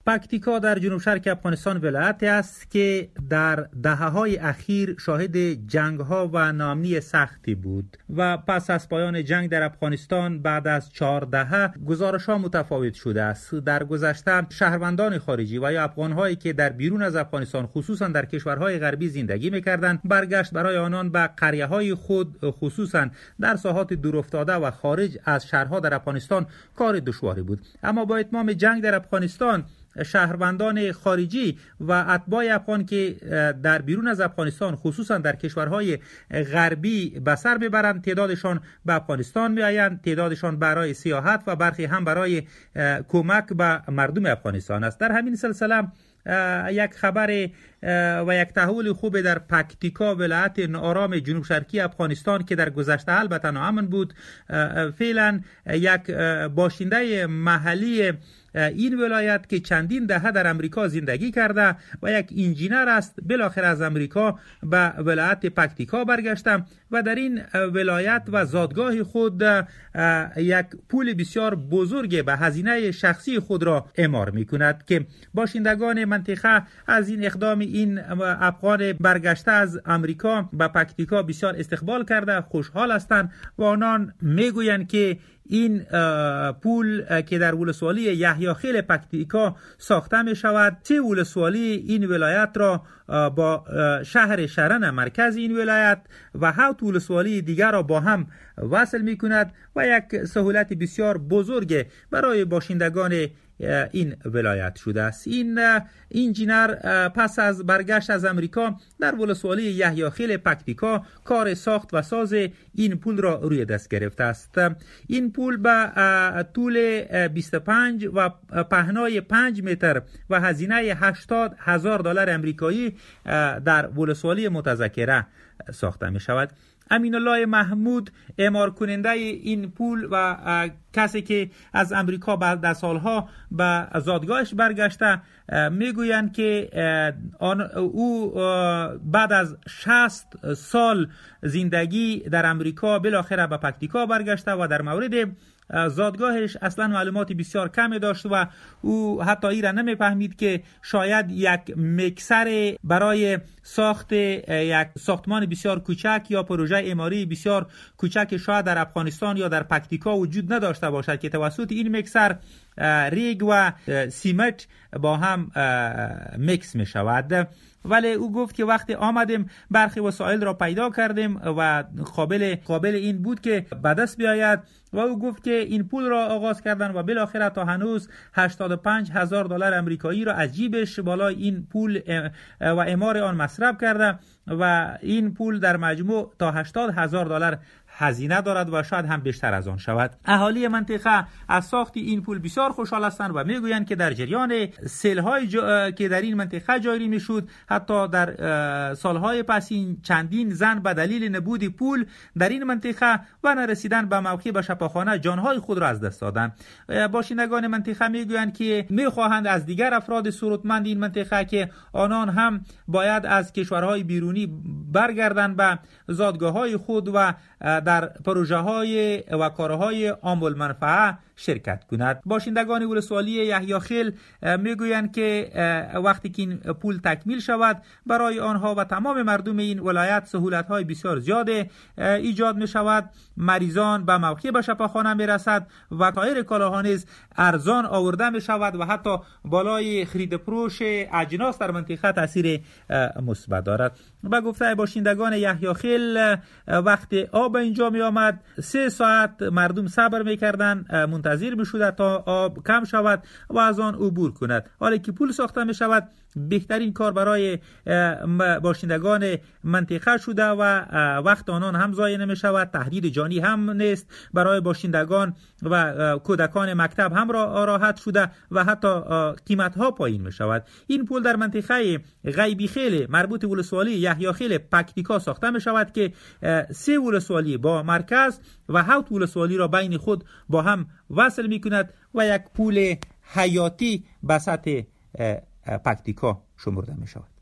پکتیکا در جنوب شرق افغانستان ولایتی است که در دهه‌های اخیر شاهد جنگ‌ها و ناامنی سختی بود و پس از پایان جنگ در افغانستان بعد از 4 دهه گزارش‌ها متفاوت شده است. در گذشته شهروندان خارجی و یا افغان‌هایی که در بیرون از افغانستان خصوصا در کشورهای غربی زندگی می‌کردند برگشت برای آنان به قریه‌های خود خصوصا در ساحات دورافتاده و خارج از شهرها در افغانستان کار دشواری بود. اما با اتمام جنگ در افغانستان شهروندان خارجی و اتباع افغان که در بیرون از افغانستان خصوصا در کشورهای غربی به سر میبرند تعدادشان به افغانستان میآیند، تعدادشان برای سیاحت و برخی هم برای کمک به مردم افغانستان است. در همین سلسله یک خبر و یک تحول خوب در پکتیکا ولایت آرام جنوب شرقی افغانستان که در گذشته البته ناامن بود، فعلا یک باشنده محلی این ولایت که چندین دهه در امریکا زندگی کرده و یک انجینر است بالاخره از امریکا به ولایت پکتیکا برگشته و در این ولایت و زادگاه خود یک پول بسیار بزرگ به هزینه شخصی خود را اعمار می کند که باشندگان منطقه از این اقدام این افغان برگشته از امریکا به پکتیکا بسیار استقبال کرده، خوشحال هستند و آنان میگویند که این پول که در ولسوالی یحیی خیل پکتیکا ساخته می شود 3 ولسوالی این ولایت را با شهر شرن مرکز این ولایت و 7 ولسوالی دیگر را با هم وصل می کند و یک سهولت بسیار بزرگ برای باشندگان این ولایت شده است. این انجینر پس از برگشت از امریکا در ولسوالی یحیی خیل پکتیکا کار ساخت و ساز این پول را روی دست گرفته است. این پول به طول 25 و پهنای 5 متر و هزینه $80,000 امریکایی در ولسوالی متذکره ساخته می شود. امین الله محمود اعمار کننده این پول و کسی که از امریکا بعد از سالها به زادگاهش برگشته میگویند که او بعد از 60 سال زندگی در امریکا بالاخره به پکتیکا برگشته و در مورد زادگاهش اصلا معلومات بسیار کمی داشت و او حتی این را نمیفهمید که شاید یک میکسر برای ساخت یک ساختمان بسیار کوچک یا پروژه اعماری بسیار کوچک شاید در افغانستان یا در پکتیکا وجود نداشته باشد که توسط این میکسر ریگ و سیمنت با هم میکس می شود. ولی او گفت که وقتی آمدیم برخی وسایل را پیدا کردیم و قابل این بود که به دست بیاید و او گفت که این پول را آغاز کردن و بالاخره تا هنوز $85,000 امریکایی را از جیبش بالای این پول و اعمار آن مصرف کرده و این پول در مجموع تا $80,000 هزینه دارد و شاید هم بیشتر از آن شود. اهالی منطقه از ساخت این پول بسیار خوشحال هستند و میگویند که در جریان سیل‌های که در این منطقه جاری میشد حتی در سالهای پسین چندین زن به دلیل نبود پول در این منطقه و نرسیدن به موقع به شفاخانه جانهای خود را از دست دادند. باشندگان منطقه میگویند که میخواهند از دیگر افراد ثروتمند این منطقه که آنان هم باید از کشورهای بیرونی برگردند به زادگاه‌های خود و در پروژه های و کارهای عام المنفعه شرکت کند. باشندگان ولسوالی یحیی خیل میگویند که وقتی که این پول تکمیل شود برای آنها و تمام مردم این ولایت سهولت‌های بسیار زیاد ایجاد می شود. مریضان به موقع به شفاخانه می رسد و سایر کالاها نیز ارزان آورده می شود و حتی بالای خرید فروش اجناس در منطقه تاثیر مثبت دارد. به گفته باشندگان یحیی خیل وقتی آب اینجا می آمد 3 ساعت مردم صبر می کردن منتظر می شود تا آب کم شود و از آن عبور کند. حالا که پول ساخته می شود بهترین کار برای باشندگان منطقه شده و وقت آنان هم ضایع نمی شود، تهدید جانی هم نیست برای باشندگان و کودکان مکتب هم راحت شده و حتی قیمت ها پایین می شود. این پول در منطقه غیبی خیل مربوط ولسوالی یحیی خیل پکتیکا ساخته می شود که 3 ولسوالی با مرکز و 7 ولسوالی را بین خود با هم وصل می کند و یک پول حیاتی به سطح پکتیکا شمرده می شود.